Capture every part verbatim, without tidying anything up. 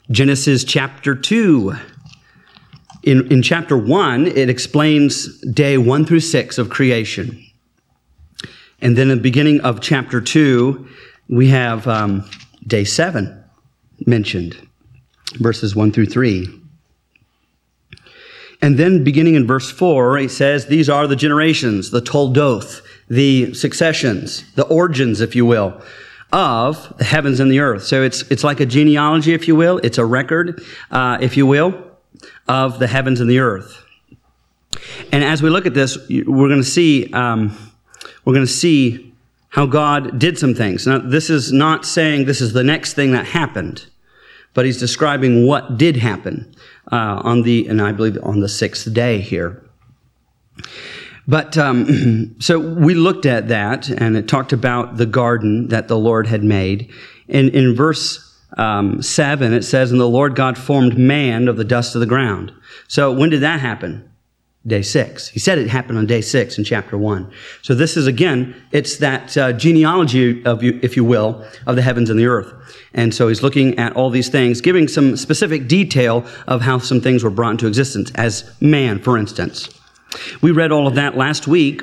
Genesis chapter two. In, in chapter one, it explains day one through six of creation. And then in the beginning of chapter two, we have um, day seven mentioned, verses one through three. And then beginning in verse four, it says, these are the generations, the Toldoth, the successions, the origins, if you will, of the heavens and the earth. So it's it's like a genealogy, if you will. It's a record, uh, if you will, of the heavens and the earth. And as we look at this, we're going to see um, we're going to see how God did some things. Now, this is not saying this is the next thing that happened, but he's describing what did happen uh, on the, and I believe on the sixth day here. But um, so we looked at that, and it talked about the garden that the Lord had made. And in verse um, seven, it says, and the Lord God formed man of the dust of the ground. So when did that happen? Day six. He said it happened on day six in chapter one. So this is, again, it's that uh, genealogy, of you, if you will, of the heavens and the earth. And so he's looking at all these things, giving some specific detail of how some things were brought into existence, as man, for instance. We read all of that last week.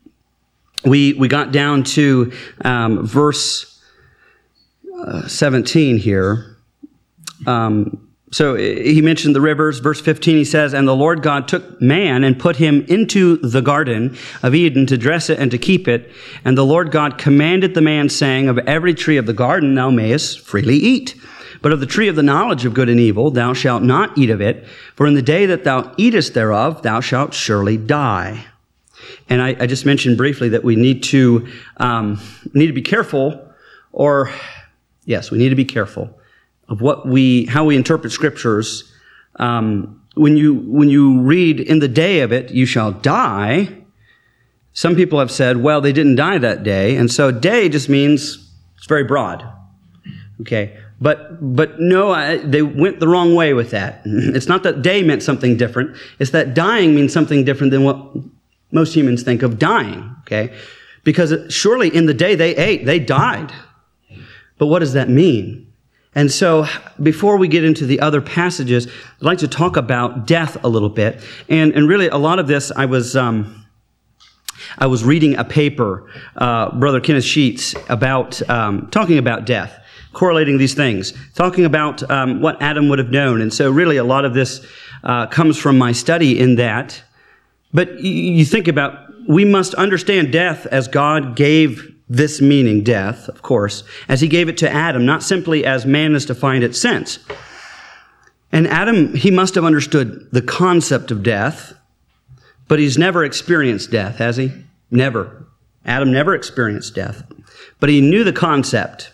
We we got down to um, verse uh, seventeen here. Um, so he mentioned the rivers. Verse fifteen, he says, and the Lord God took man and put him into the garden of Eden to dress it and to keep it. And the Lord God commanded the man, saying, of every tree of the garden thou mayest freely eat. But of the tree of the knowledge of good and evil thou shalt not eat of it, for in the day that thou eatest thereof thou shalt surely die. And I, I just mentioned briefly that we need to um, need to be careful, or yes, we need to be careful of what we how we interpret scriptures. Um, when you when you read in the day of it you shall die, some people have said, well, they didn't die that day, and so day just means it's very broad. Okay. But but no, I, they went the wrong way with that. It's not that day meant something different. It's that dying means something different than what most humans think of dying, okay? Because it, surely in the day they ate, they died. But what does that mean? And so before we get into the other passages, I'd like to talk about death a little bit. And and really a lot of this, I was... Um, I was reading a paper, uh, Brother Kenneth Sheets, about um, talking about death. Correlating these things, talking about um, what Adam would have known. And so really a lot of this uh, comes from my study in that. But y- you think about, we must understand death as God gave this meaning, death, of course, as he gave it to Adam, not simply as man has defined its sense. And Adam, he must have understood the concept of death, but he's never experienced death, has he? Never. Adam never experienced death, but he knew the concept.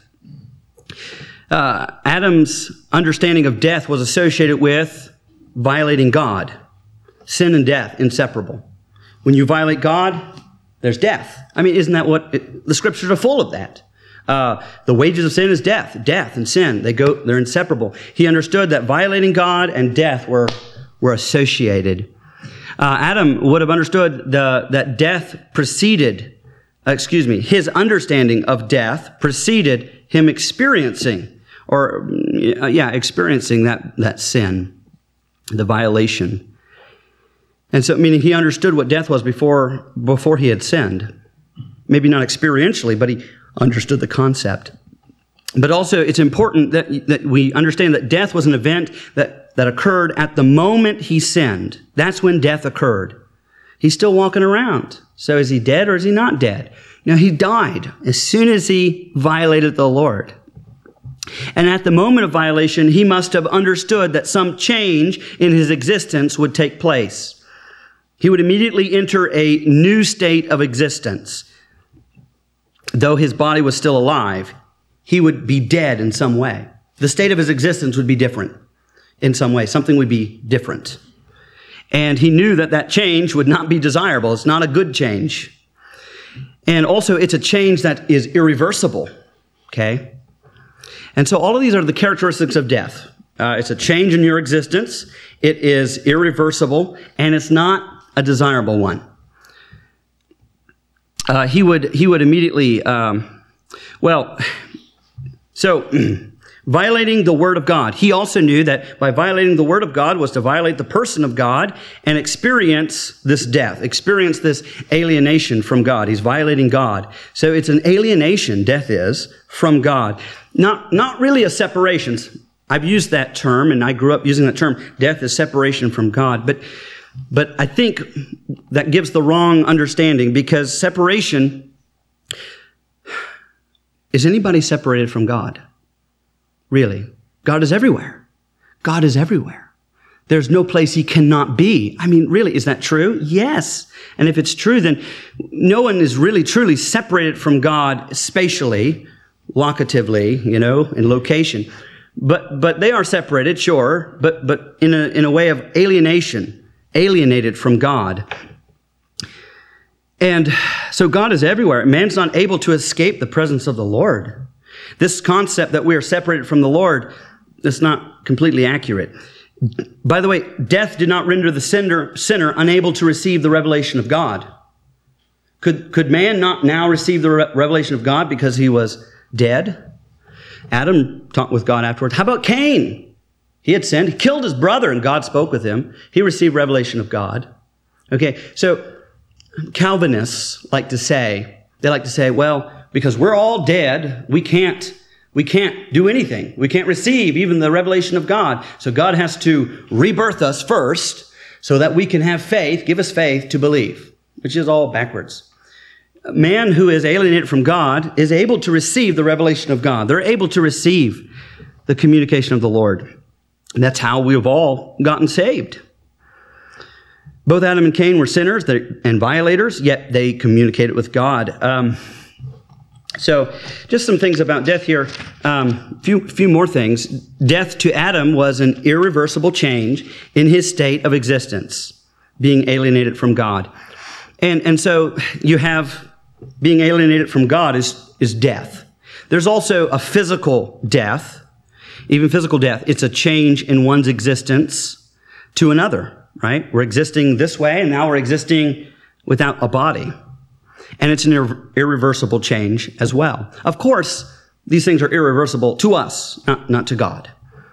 Uh, Adam's understanding of death was associated with violating God. Sin and death, inseparable. When you violate God, there's death. I mean, isn't that what it, the scriptures are full of that? Uh, the wages of sin is death. Death and sin, they go, they're inseparable. He understood that violating God and death were, were associated. Uh, Adam would have understood the, that death preceded, uh, excuse me, his understanding of death preceded him experiencing, or uh, yeah, experiencing that, that sin, the violation. And so, meaning he understood what death was before, before he had sinned. Maybe not experientially, but he understood the concept. But also, it's important that, that we understand that death was an event that, that occurred at the moment he sinned. That's when death occurred. He's still walking around. So is he dead or is he not dead? You know, he died as soon as he violated the Lord. And at the moment of violation, he must have understood that some change in his existence would take place. He would immediately enter a new state of existence. Though his body was still alive, he would be dead in some way. The state of his existence would be different in some way. Something would be different. And he knew that that change would not be desirable. It's not a good change. And also, it's a change that is irreversible, okay? And so all of these are the characteristics of death. Uh, it's a change in your existence. It is irreversible, and it's not a desirable one. Uh, he would he would immediately, um, well, so Violating the word of God. He also knew that by violating the word of God was to violate the person of God and experience this death, experience this alienation from God. He's violating God. So it's an alienation, death is, from God. Not, not really a separation. I've used that term, and I grew up using that term. Death is separation from God. But, but I think that gives the wrong understanding, because separation, is anybody separated from God? Really? God is everywhere. God is everywhere. There's no place he cannot be. I mean, really, is that true? Yes. And if it's true, then no one is really truly separated from God spatially, locatively, you know, in location. But but they are separated, sure, but but in a in a way of alienation, alienated from God. And so God is everywhere. Man's not able to escape the presence of the Lord. This concept that we are separated from the Lord is not completely accurate. By the way, death did not render the sinner, sinner unable to receive the revelation of God. Could, could man not now receive the re- revelation of God because he was dead? Adam talked with God afterwards. How about Cain? He had sinned. He killed his brother, and God spoke with him. He received revelation of God. Okay, so Calvinists like to say, they like to say, well, because we're all dead, we can't, we can't do anything. We can't receive even the revelation of God. So God has to rebirth us first so that we can have faith, give us faith to believe, which is all backwards. A man who is alienated from God is able to receive the revelation of God. They're able to receive the communication of the Lord. And that's how we've all gotten saved. Both Adam and Cain were sinners and violators, yet they communicated with God. Um, So, just some things about death here. Um, few, few more things. Death to Adam was an irreversible change in his state of existence, being alienated from God. And, and so you have being alienated from God is, is death. There's also a physical death, even physical death. It's a change in one's existence to another, right? We're existing this way, and now we're existing without a body. And it's an irre- irreversible change as well. Of course, these things are irreversible to us, not, not to God.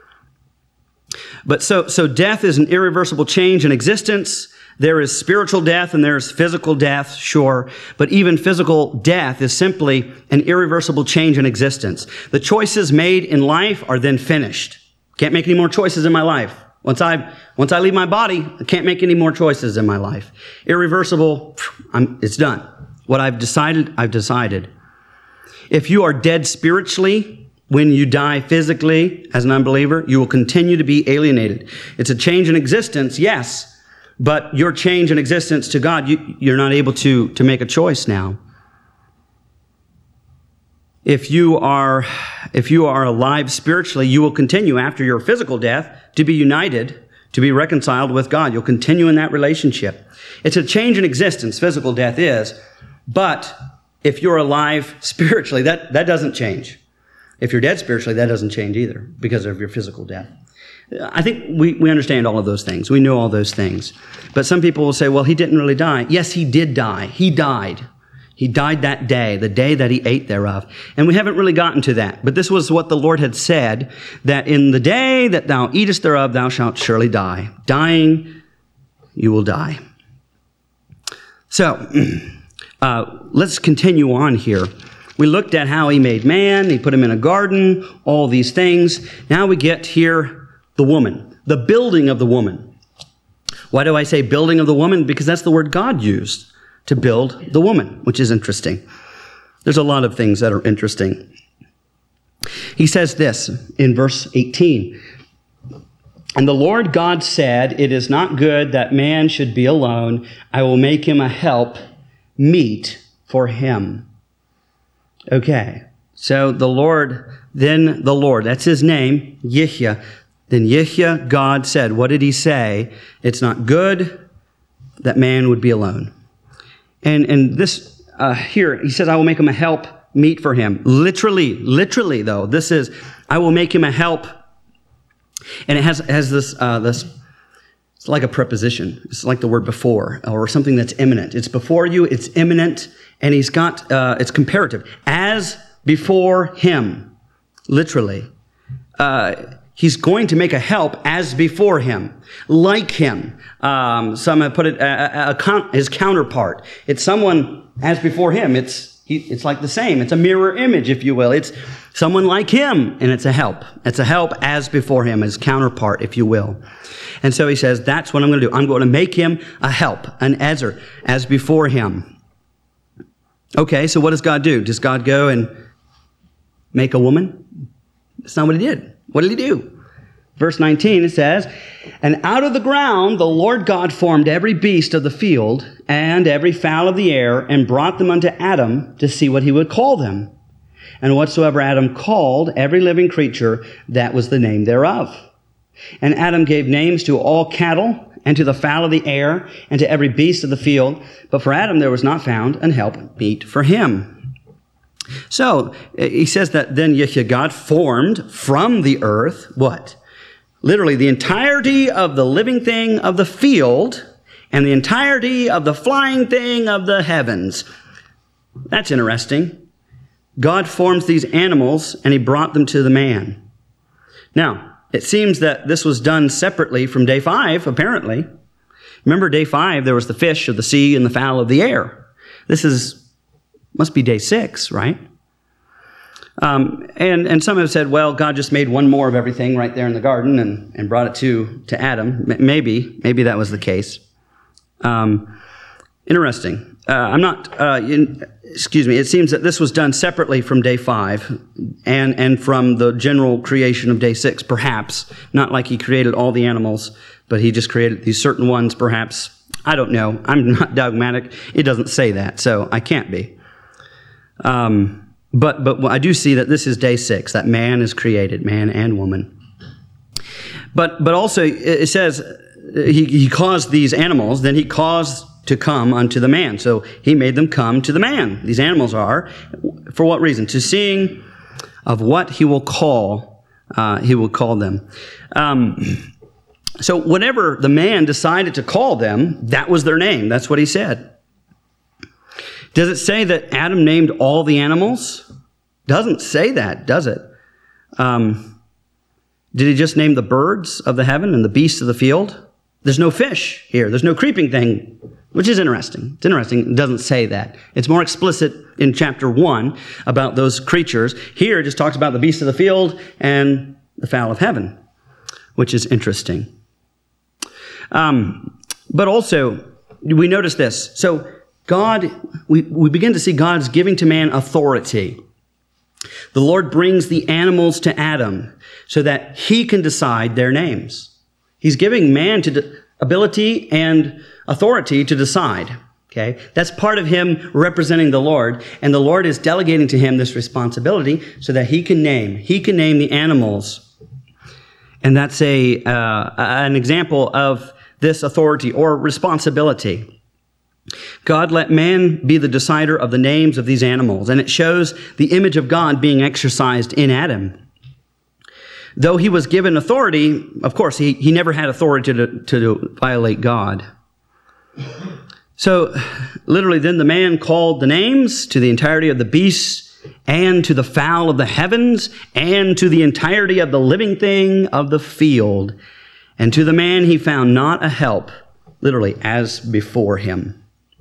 But so, so death is an irreversible change in existence. There is spiritual death and there's physical death, sure. But even physical death is simply an irreversible change in existence. The choices made in life are then finished. Can't make any more choices in my life. Once I, once I leave my body, I can't make any more choices in my life. Irreversible, I'm, it's done. What I've decided, I've decided. If you are dead spiritually, when you die physically as an unbeliever, you will continue to be alienated. It's a change in existence, yes, but your change in existence to God, you, you're not able to, to make a choice now. If you are, if you are alive spiritually, you will continue after your physical death to be united, to be reconciled with God. You'll continue in that relationship. It's a change in existence, physical death is, but if you're alive spiritually, that, that doesn't change. If you're dead spiritually, that doesn't change either because of your physical death. I think we, we understand all of those things. We know all those things. But some people will say, well, he didn't really die. Yes, he did die. He died. He died that day, the day that he ate thereof. And we haven't really gotten to that. But this was what the Lord had said, that in the day that thou eatest thereof, thou shalt surely die. Dying, you will die. So, uh, let's continue on here. We looked at how he made man, he put him in a garden, all these things. Now we get here, the woman, the building of the woman. Why do I say building of the woman? Because that's the word God used to build the woman, which is interesting. There's a lot of things that are interesting. He says this in verse eighteen. And the Lord God said, it is not good that man should be alone. I will make him a help meet for him. Okay, so the Lord, then the Lord, that's his name, Yihya. Then Yihya, God said, what did he say? It's not good that man would be alone. And and this, uh, here, he says, I will make him a help meet for him. Literally, literally though, this is, I will make him a help. And it has has this, uh, this, it's like a preposition. It's like the word before, or something that's imminent. It's before you, it's imminent, and he's got, uh, it's comparative. As before him, literally. uh, he's going to make a help as before him, like him. Um, some have put it a, a, a, his counterpart. It's someone as before him. It's he, it's like the same. It's a mirror image, if you will. It's someone like him, and it's a help. It's a help as before him, his counterpart, if you will. And so he says, that's what I'm going to do. I'm going to make him a help, an Ezer, as before him. Okay, so what does God do? Does God go and make a woman? That's not what he did. What did he do? Verse nineteen, it says, and out of the ground the Lord God formed every beast of the field and every fowl of the air, and brought them unto Adam to see what he would call them. And whatsoever Adam called every living creature, that was the name thereof. And Adam gave names to all cattle, and to the fowl of the air, and to every beast of the field. But for Adam there was not found an help meet for him. So, he says that then Yahweh God formed from the earth, what? Literally the entirety of the living thing of the field, and the entirety of the flying thing of the heavens. That's interesting. God forms these animals, and he brought them to the man. Now, it seems that this was done separately from day five, apparently. Remember, day five, there was the fish of the sea and the fowl of the air. This is, must be day six, right? Um, and, and some have said, well, God just made one more of everything right there in the garden and, and brought it to, to Adam. M- maybe, maybe that was the case. Um, interesting. Uh, I'm not, uh, in, excuse me, it seems that this was done separately from day five and, and from the general creation of day six, perhaps. Not like he created all the animals, but he just created these certain ones, perhaps. I don't know. I'm not dogmatic. It doesn't say that, so I can't be. Um, but, but I do see that this is day six, that man is created, man and woman. But, but also it says he, he caused these animals, then he caused to come unto the man. So he made them come to the man. These animals are. For what reason? To seeing of what he will call, uh, he will call them. Um, so whatever the man decided to call them, that was their name. That's what he said. Does it say that Adam named all the animals? Doesn't say that, does it? Um, did he just name the birds of the heaven and the beasts of the field? There's no fish here. There's no creeping thing, which is interesting. It's interesting. It doesn't say that. It's more explicit in chapter one about those creatures. Here it just talks about the beasts of the field and the fowl of heaven, which is interesting. Um, but also, we notice this. So God, we, we begin to see God's giving to man authority. The Lord brings the animals to Adam so that he can decide their names. He's giving man to de- ability and authority to decide. Okay, that's part of him representing the Lord, and the Lord is delegating to him this responsibility so that he can name. He can name the animals, and that's a uh, an example of this authority or responsibility. God let man be the decider of the names of these animals, and it shows the image of God being exercised in Adam. Though he was given authority, of course, he, he never had authority to, to violate God. So, literally, then the man called the names to the entirety of the beasts and to the fowl of the heavens and to the entirety of the living thing of the field. And to the man he found not a help, literally, as before him.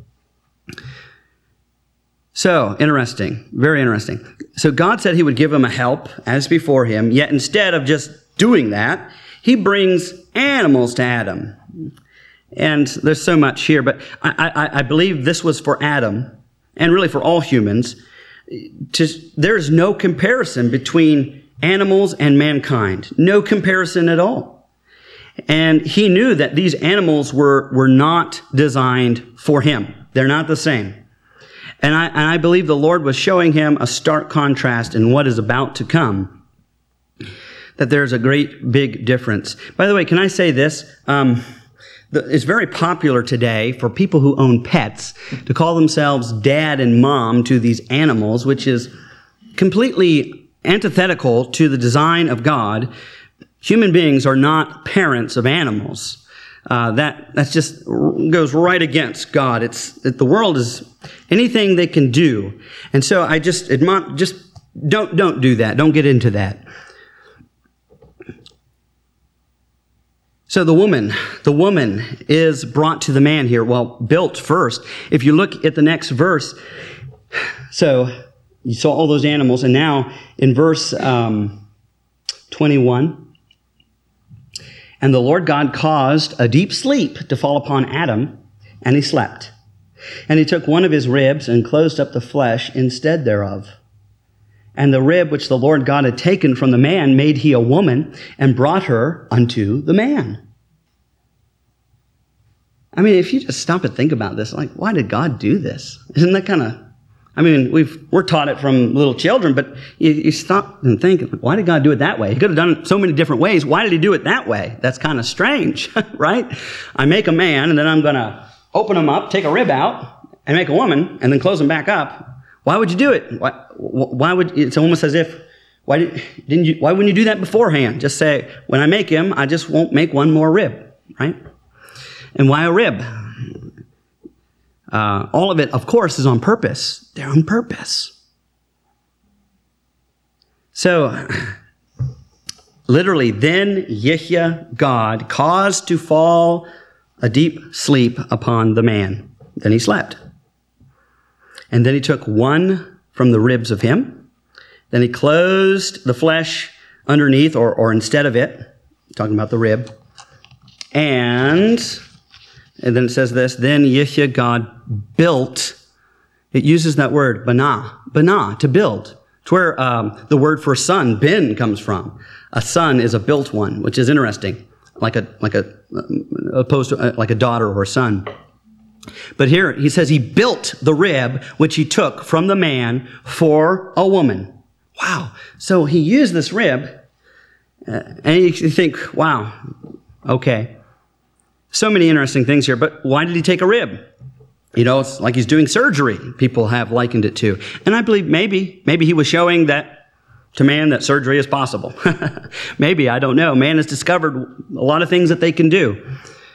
So, interesting, very interesting. So God said he would give him a help as before him, yet instead of just doing that, he brings animals to Adam. And there's so much here, but I, I, I believe this was for Adam, and really for all humans. To, there's no comparison between animals and mankind. No comparison at all. And he knew that these animals were, were not designed for him. They're not the same. And I, and I believe the Lord was showing him a stark contrast in what is about to come. That there's a great big difference. By the way, can I say this? Um, the, it's very popular today for people who own pets to call themselves dad and mom to these animals, which is completely antithetical to the design of God. Human beings are not parents of animals. Uh, that that's just goes right against God. It's it, the world is anything they can do, and so I just admon- just don't don't do that. Don't get into that. So the woman, the woman is brought to the man here. Well, built first. If you look at the next verse, so you saw all those animals, and now in verse um, twenty-one, and the Lord God caused a deep sleep to fall upon Adam, and he slept. And he took one of his ribs and closed up the flesh instead thereof. And the rib which the Lord God had taken from the man made he a woman and brought her unto the man. I mean, if you just stop and think about this, like, why did God do this? Isn't that kind of, I mean, we've, we're taught it from little children, but you, you stop and think, why did God do it that way? He could have done it so many different ways. Why did he do it that way? That's kind of strange, right? I make a man, and then I'm going to open him up, take a rib out, and make a woman, and then close him back up. Why would you do it? Why, why would, it's almost as if, why did, didn't you, why wouldn't you do that beforehand? Just say, when I make him, I just won't make one more rib, right? And why a rib? Uh, all of it, of course, is on purpose. They're on purpose. So, literally, then Yihya, God, caused to fall a deep sleep upon the man. Then he slept. And then he took one from the ribs of him. Then he closed the flesh underneath, or, or instead of it, talking about the rib. And, and then it says this, then Yihya, God, built. It uses that word, banah, banah, to build. It's where um, the word for son, bin, comes from. A son is a built one, which is interesting, like a like a opposed to a, like a daughter or a son. But here he says he built the rib which he took from the man for a woman. Wow. So he used this rib, uh, and you think, wow, okay. So many interesting things here, but why did he take a rib? You know, it's like he's doing surgery, people have likened it to. And I believe maybe, maybe he was showing that to man that surgery is possible. Maybe, I don't know. Man has discovered a lot of things that they can do.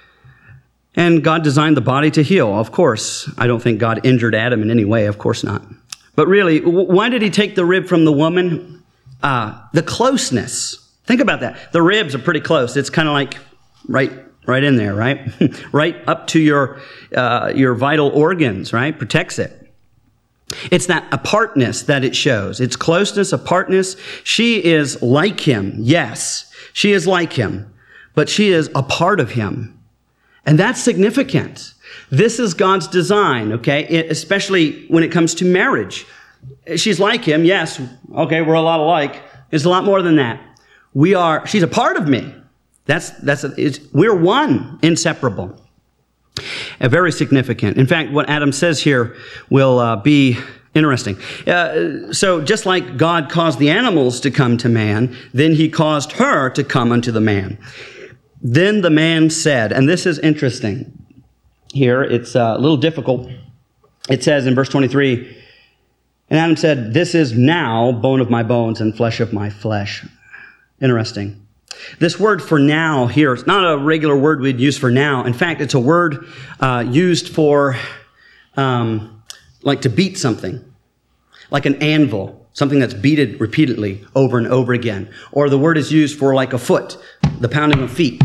And God designed the body to heal, of course. I don't think God injured Adam in any way, of course not. But really, why did he take the rib from the woman? Uh, the closeness. Think about that. The ribs are pretty close. It's kind of like right right in there, right? Right up to your uh, your vital organs, right? Protects it. It's that apartness that it shows. It's closeness, apartness. She is like him. Yes, she is like him. But she is a part of him. And that's significant. This is God's design, okay? It, especially when it comes to marriage. She's like him, yes. Okay, we're a lot alike. It's a lot more than that. We are, she's a part of me. That's, that's, it's, we're one, inseparable. Uh, very significant. In fact, what Adam says here will uh, be interesting. Uh, so just like God caused the animals to come to man, then he caused her to come unto the man. Then the man said, and this is interesting here, it's a little difficult. It says in verse twenty-three, and Adam said, this is now bone of my bones and flesh of my flesh. Interesting. This word for now here, it's not a regular word we'd use for now. In fact, it's a word uh, used for um, like to beat something, like an anvil, something that's beaten repeatedly over and over again. Or the word is used for like a foot, the pounding of feet,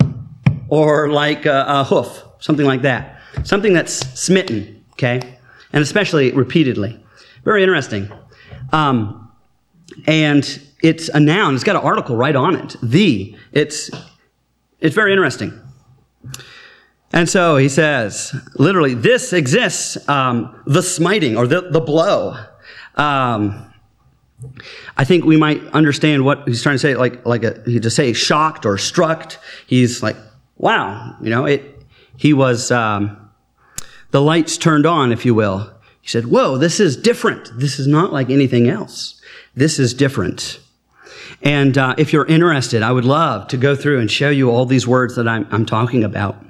or like a, a hoof, something like that. Something that's smitten, okay? And especially repeatedly. Very interesting. Um, and it's a noun. It's got an article right on it. The. It's, it's very interesting. And so he says, literally, this exists, um, the smiting or the, the blow. Um, I think we might understand what he's trying to say, like, like a, he just say shocked or struck. He's like, wow, you know, it, he was, um, the lights turned on, if you will. He said, whoa, this is different. This is not like anything else. This is different. And uh, if you're interested, I would love to go through and show you all these words that I'm, I'm talking about.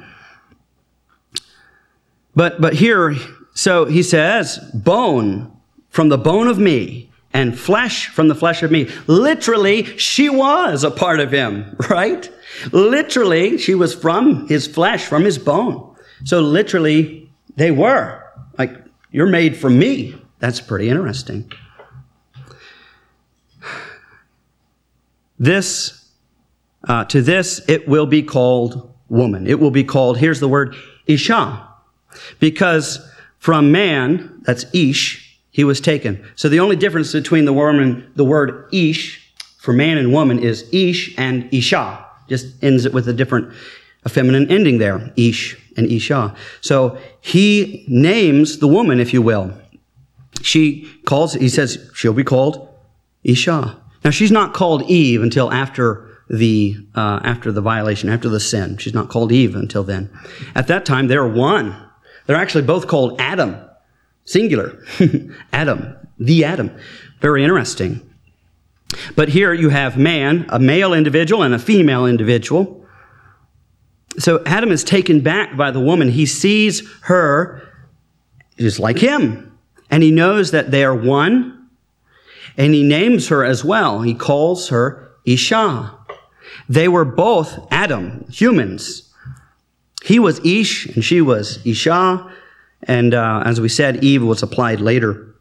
But, but here, so he says, bone from the bone of me and flesh from the flesh of me. Literally, she was a part of him, right? Literally, she was from his flesh, from his bone. So literally, they were. Like, you're made from me. That's pretty interesting. This uh, to this it will be called woman. It will be called, here's the word, Isha. Because from man, that's Ish, he was taken. So the only difference between the woman, the word Ish for man and woman is Ish and Isha. Just ends it with a different, a feminine ending there, Ish and Isha. So he names the woman, if you will. She calls, he says, she'll be called Isha. Now, she's not called Eve until after the uh, after the violation, after the sin. She's not called Eve until then. At that time, they're one. They're actually both called Adam, singular. Adam, the Adam. Very interesting. But here you have man, a male individual and a female individual. So Adam is taken back by the woman. He sees her just like him. And he knows that they are one. And he names her as well. He calls her Isha. They were both Adam, humans. He was Ish and she was Isha. And uh, as we said, Eve was applied later.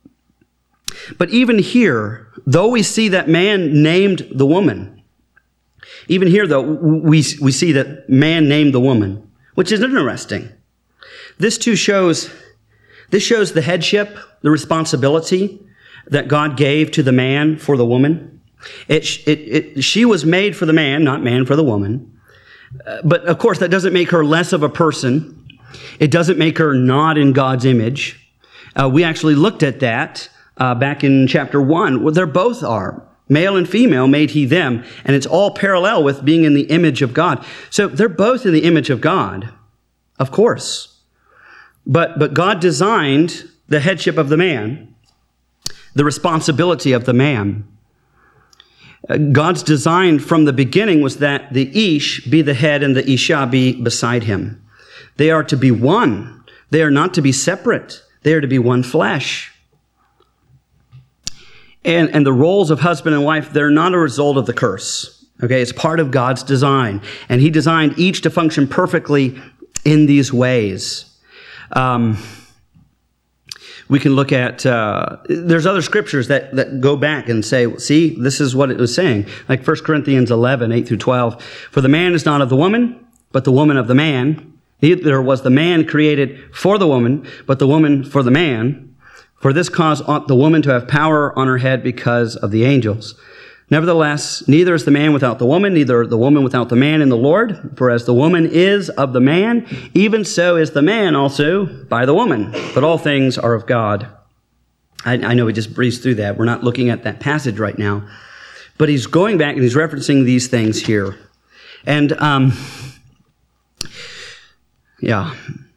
But even here, though we see that man named the woman, even here, though, we, we see that man named the woman, which is interesting. This too shows, this shows the headship, the responsibility that God gave to the man for the woman. It, it, it, she was made for the man, not man for the woman. Uh, but of course, that doesn't make her less of a person. It doesn't make her not in God's image. Uh, we actually looked at that uh, back in chapter one. Well, they both are. Male and female made he them. And it's all parallel with being in the image of God. So they're both in the image of God, of course. But, but God designed the headship of the man, the responsibility of the man. God's design from the beginning was that the Ish be the head and the Isha be beside him. They are to be one. They are not to be separate. They are to be one flesh. And, and the roles of husband and wife, they're not a result of the curse. Okay, it's part of God's design. And he designed each to function perfectly in these ways. Um, We can look at, uh, there's other scriptures that, that go back and say, see, this is what it was saying. Like First Corinthians eleven, eight through twelve. For the man is not of the woman, but the woman of the man. Neither was the man created for the woman, but the woman for the man. For this cause ought the woman to have power on her head because of the angels. Nevertheless, neither is the man without the woman, neither the woman without the man in the Lord. For as the woman is of the man, even so is the man also by the woman. But all things are of God. I, I know we just breezed through that. We're not looking at that passage right now. But he's going back and he's referencing these things here. And, um, yeah.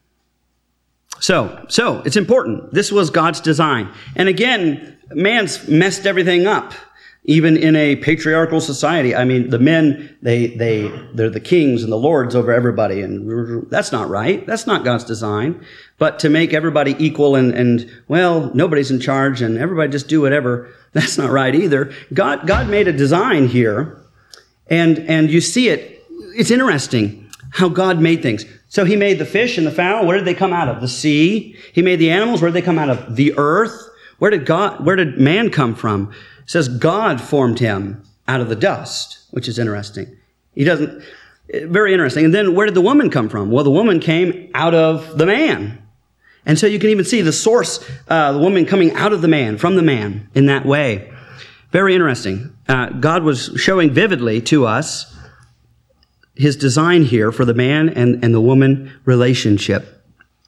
So, so it's important. This was God's design. And again, man's messed everything up. Even in a patriarchal society, I mean, the men, they, they, they're the kings and the lords over everybody. And that's not right. That's not God's design. But to make everybody equal and, and, well, nobody's in charge and everybody just do whatever, that's not right either. God, God made a design here. And, and you see it. It's interesting how God made things. So he made the fish and the fowl. Where did they come out of? The sea. He made the animals. Where did they come out of? The earth. Where did God, where did man come from? It says God formed him out of the dust, which is interesting. He doesn't, very interesting. And then where did the woman come from? Well, the woman came out of the man. And so you can even see the source, uh, the woman coming out of the man, from the man in that way. Very interesting. Uh, God was showing vividly to us his design here for the man and, and the woman relationship.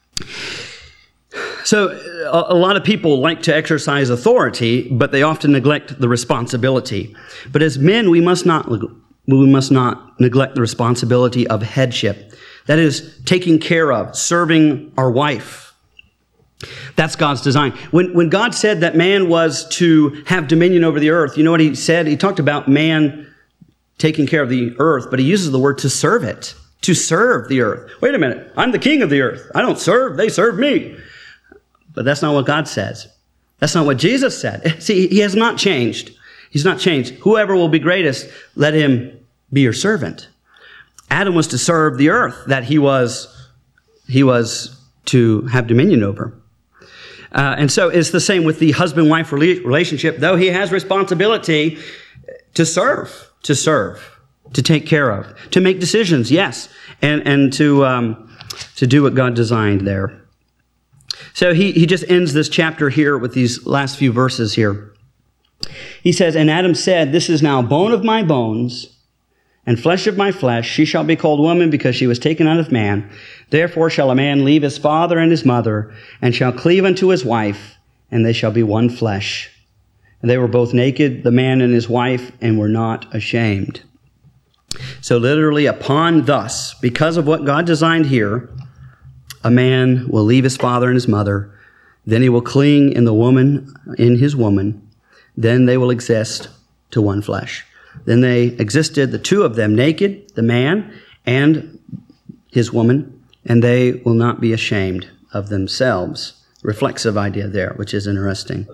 So a, a lot of people like to exercise authority, but they often neglect the responsibility. But as men, we must not we must not neglect the responsibility of headship. That is, taking care of, serving our wife. That's God's design. When, when God said that man was to have dominion over the earth, you know what he said? He talked about man taking care of the earth, but he uses the word to serve it, to serve the earth. Wait a minute. I'm the king of the earth. I don't serve. They serve me. But that's not what God says. That's not what Jesus said. See, he has not changed. He's not changed. Whoever will be greatest, let him be your servant. Adam was to serve the earth that he was, he was to have dominion over. Uh, and so it's the same with the husband-wife relationship. Though he has responsibility to serve, to serve. to take care of, to make decisions, yes, and and to um, to do what God designed there. So he, he just ends this chapter here with these last few verses here. He says, and Adam said, this is now bone of my bones and flesh of my flesh. She shall be called woman because she was taken out of man. Therefore shall a man leave his father and his mother and shall cleave unto his wife, and they shall be one flesh. And they were both naked, the man and his wife, and were not ashamed. So literally, upon thus, because of what God designed here, a man will leave his father and his mother. Then he will cling in the woman, in his woman. Then they will exist to one flesh. Then they existed, the two of them, naked, the man and his woman, and they will not be ashamed of themselves. Reflexive idea there, which is interesting.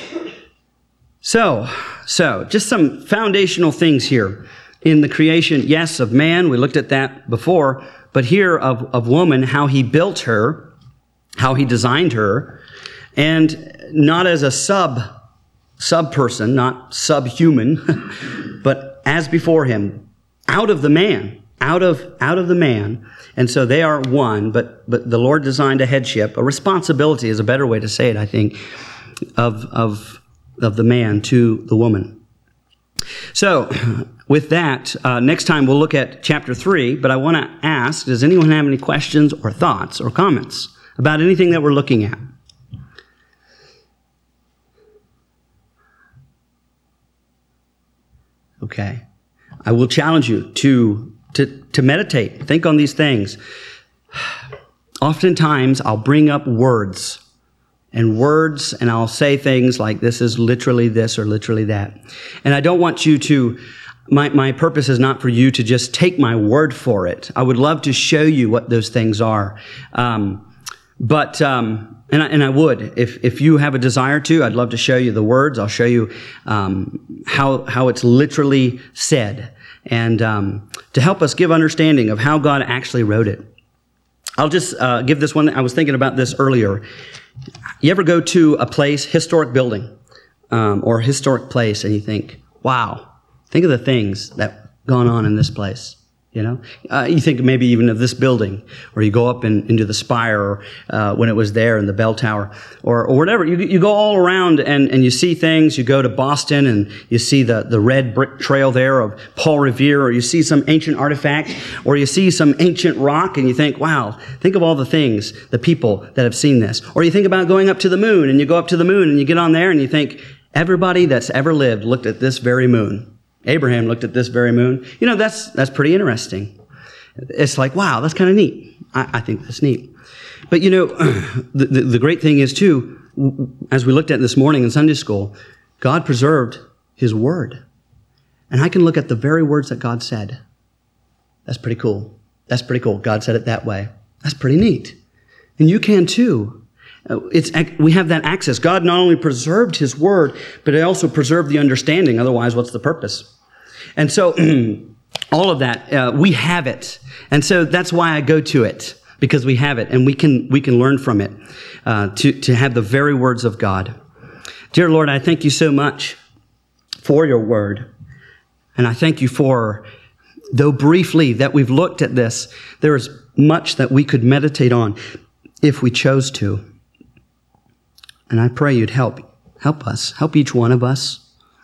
So, so just some foundational things here. In the creation, yes, of man, we looked at that before, but here of, of woman, how he built her, how he designed her, and not as a sub, sub person, not subhuman, but as before him, out of the man, out of, out of the man. And so they are one, but, but the Lord designed a headship, a responsibility is a better way to say it, I think, of, of, of the man to the woman. So, with that, uh, next time we'll look at chapter three, but I want to ask, does anyone have any questions or thoughts or comments about anything that we're looking at? Okay. I will challenge you to, to, to meditate, think on these things. Oftentimes, I'll bring up words and words, and I'll say things like, this is literally this or literally that. And I don't want you to, my, my purpose is not for you to just take my word for it. I would love to show you what those things are. Um, but, um, and I, and I would, if, if you have a desire to, I'd love to show you the words. I'll show you, um, how, how it's literally said, and, um, to help us give understanding of how God actually wrote it. I'll just, uh, give this one. I was thinking about this earlier. You ever go to a place, historic building, um, or historic place, and you think, wow, think of the things that have gone on in this place, you know? Uh, you think maybe even of this building, or you go up in, into the spire, or, uh, when it was there in the bell tower, or, or whatever. You, you go all around and, and you see things. You go to Boston and you see the, the red brick trail there of Paul Revere, or you see some ancient artifact, or you see some ancient rock and you think, wow, think of all the things, the people that have seen this. Or you think about going up to the moon, and you go up to the moon and you get on there and you think, everybody that's ever lived looked at this very moon. Abraham looked at this very moon. You know, that's that's pretty interesting. It's like, wow, that's kind of neat. I, I think that's neat. But, you know, the, the, the great thing is, too, as we looked at this morning in Sunday school, God preserved his word. And I can look at the very words that God said. That's pretty cool. That's pretty cool. God said it that way. That's pretty neat. And you can, too. It's, we have that access. God not only preserved his word, but he also preserved the understanding. Otherwise, what's the purpose? And so all of that, uh, we have it. And so that's why I go to it, because we have it and we can, we can learn from it, uh, to, to have the very words of God. Dear Lord, I thank you so much for your word. And I thank you for, though briefly that we've looked at this, there is much that we could meditate on if we chose to. And I pray you'd help, help us, help each one of us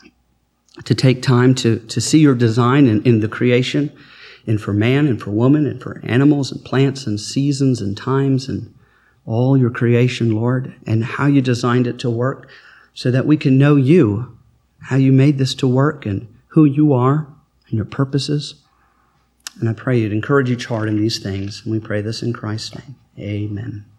to take time to, to see your design in, in the creation, and for man and for woman and for animals and plants and seasons and times and all your creation, Lord, and how you designed it to work so that we can know you, how you made this to work and who you are and your purposes. And I pray you'd encourage each heart in these things. And we pray this in Christ's name. Amen.